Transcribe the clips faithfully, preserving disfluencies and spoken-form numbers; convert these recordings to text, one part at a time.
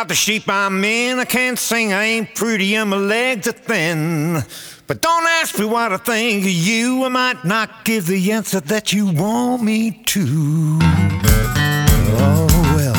about the shape I'm in. I can't sing, I ain't pretty, and my legs are thin. But don't ask me what I think of you. I might not give the answer that you want me to. Oh well.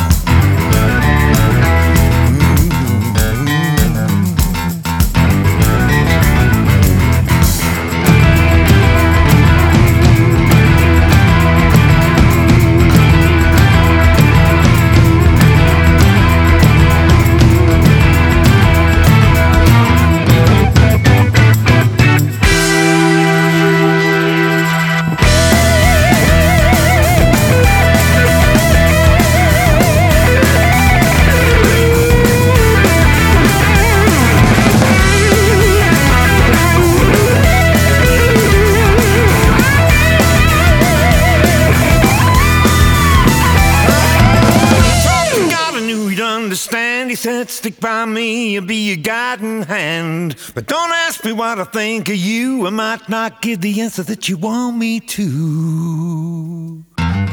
Understand, he said, stick by me and be your guiding hand. But don't ask me what I think of you. I might not give the answer that you want me to.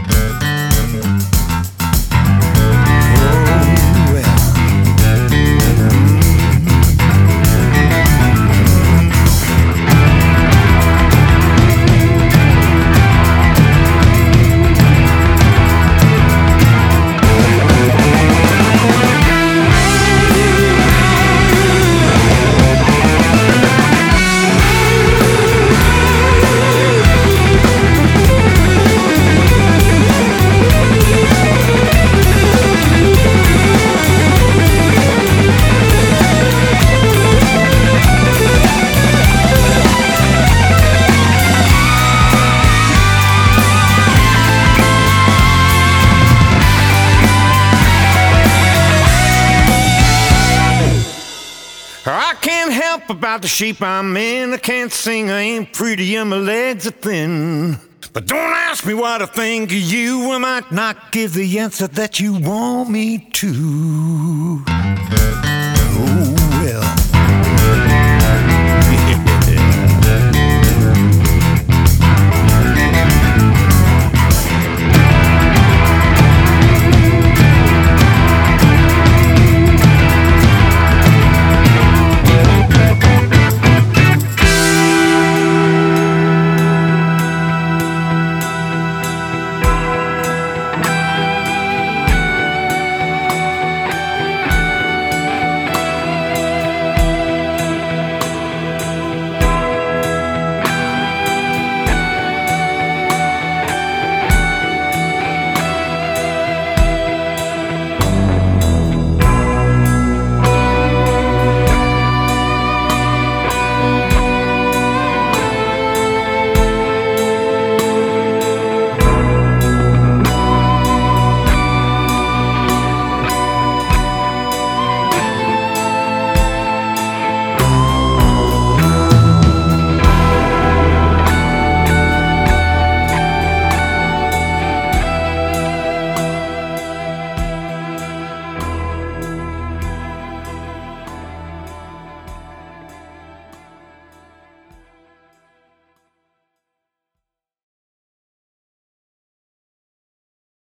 I can't help about the shape I'm in. I can't sing, I ain't pretty, and my legs are thin. But don't ask me what I think of you. I might not give the answer that you want me to.